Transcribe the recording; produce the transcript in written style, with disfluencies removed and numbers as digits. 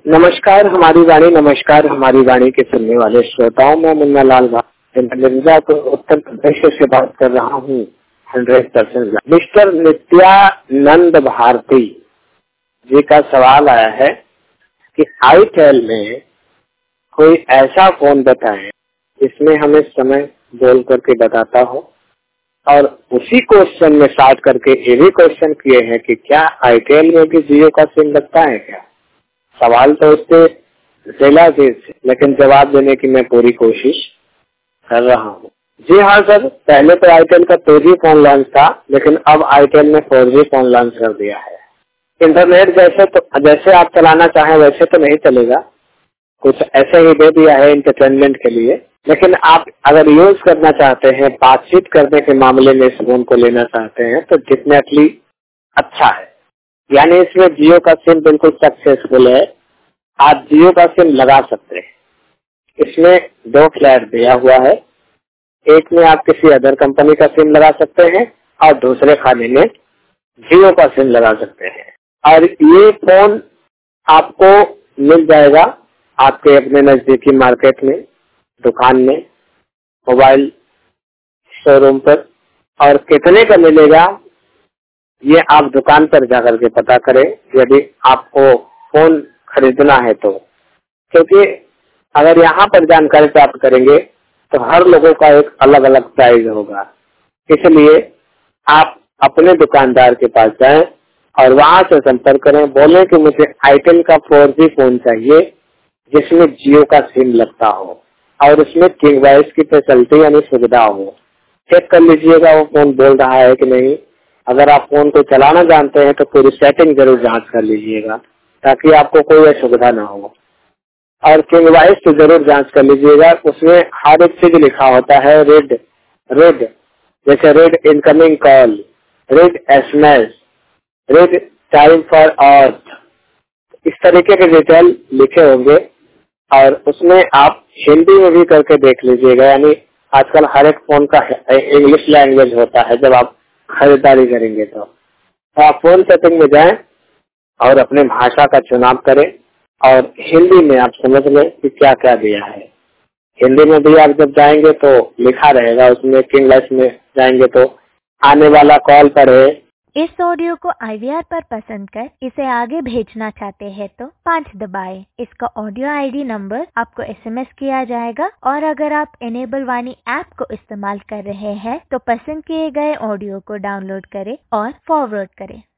नमस्कार हमारी वाणी, नमस्कार हमारी वाणी के सुनने वाले श्रोताओं में मुन्ना लाल मिर्जापुर उत्तर प्रदेश से बात कर रहा हूँ 100%। मिस्टर नित्यानंद भारती जी का सवाल आया है कि आईटेल में कोई ऐसा फोन बताएं जिसमें हमें समय बोल करके बताता हो, और उसी क्वेश्चन में साथ करके ये भी क्वेश्चन किए हैं कि क्या आईटेल में भी जियो का सिम लगता है क्या। सवाल तो उससे जिला से, लेकिन जवाब देने की मैं पूरी कोशिश कर रहा हूँ। जी हाँ सर, पहले तो आईटेल का 2G फोन लॉन्च था, लेकिन अब आईटेल ने 4G फोन लॉन्च कर दिया है। इंटरनेट जैसे आप चलाना चाहें वैसे तो नहीं चलेगा, कुछ ऐसे ही दे दिया है एंटरटेनमेंट के लिए, लेकिन आप अगर यूज करना चाहते हैं, बातचीत करने के मामले में इस फोन को लेना चाहते हैं तो डेफिनेटली अच्छा है। यानी इसमें जियो का सिम बिल्कुल सक्सेसफुल है, आप जियो का सिम लगा सकते हैं। इसमें 2 फ्लैट दिया हुआ है, एक में आप किसी अदर कंपनी का सिम लगा सकते हैं और दूसरे खाने में जियो का सिम लगा सकते हैं। और ये फोन आपको मिल जाएगा आपके अपने नजदीकी मार्केट में, दुकान में, मोबाइल शोरूम पर। और कितने का मिलेगा ये आप दुकान पर जाकर के पता करें यदि आपको फोन खरीदना है तो, क्योंकि अगर यहाँ पर जानकारी प्राप्त करेंगे तो हर लोगों का एक अलग अलग प्राइस होगा। इसलिए आप अपने दुकानदार के पास जाएं और वहाँ से संपर्क करें, बोले कि मुझे आईटेल का 4G फोन चाहिए जिसमें जियो का सिम लगता हो और उसमें किंग वॉइस की फैसिलिटी यानी सुविधा हो। चेक कर लीजिएगा वो फोन बोल रहा है कि नहीं। अगर आप फोन को चलाना जानते हैं तो पूरी सेटिंग जरूर जांच कर लीजिएगा ताकि आपको कोई असुविधा ना हो। और किंग वॉइस तो जरूर जांच कर लीजिएगा, उसमें हर एक चीज लिखा होता है। रेड जैसे red incoming call, red SMS, red time for earth, इस तरीके के डिटेल लिखे होंगे। और उसमें आप हिंदी में भी करके देख लीजिएगा, यानी आजकल हर एक फोन का इंग्लिश लैंग्वेज होता है जब आप खरीदारी करेंगे तो आप फोन सेटिंग में जाएं और अपने भाषा का चुनाव करें और हिंदी में आप समझ लें कि क्या क्या दिया है। हिंदी में भी आप जब जाएंगे तो लिखा रहेगा, उसमें किंग वॉइस में जाएंगे तो आने वाला कॉल पर है। इस ऑडियो को IVR पर पसंद कर इसे आगे भेजना चाहते हैं तो 5 दबाएं। इसका ऑडियो ID नंबर आपको SMS किया जाएगा, और अगर आप इनेबल वाणी ऐप को इस्तेमाल कर रहे हैं तो पसंद किए गए ऑडियो को डाउनलोड करें और फॉरवर्ड करें।